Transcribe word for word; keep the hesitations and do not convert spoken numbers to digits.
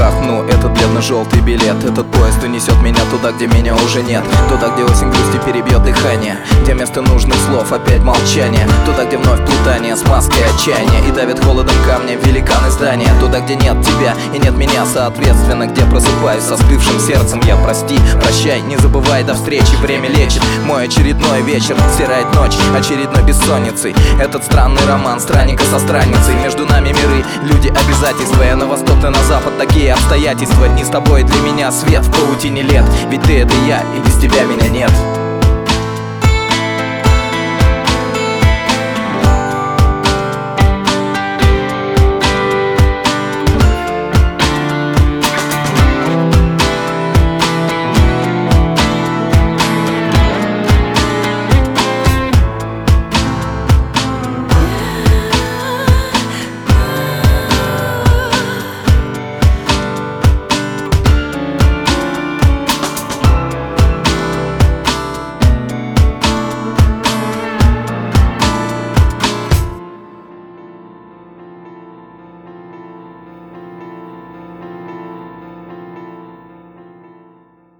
трахну этот бледно-желтый билет. Этот поезд унесет меня туда, где меня уже нет. Туда, где осень грусти перебьет дыхание, где вместо нужных слов опять молчание. Туда, где вновь плутание с маской отчаяния и давит холодом камня великаны здания. Туда, где нет тебя и нет меня, соответственно, где просыпаюсь со остывшим сердцем. Я прости, прощай, не забывай, до встречи. Время лечит мой очередной вечер, стирает ночь очередной бессонницей. Этот странный роман странника со странницей. Между нами миры, люди, обязательства. Я на восток, ты на запад, такие обстоятельства. Дни с тобой для меня свет в паутине лет. Ведь ты — это я, и без тебя меня нет.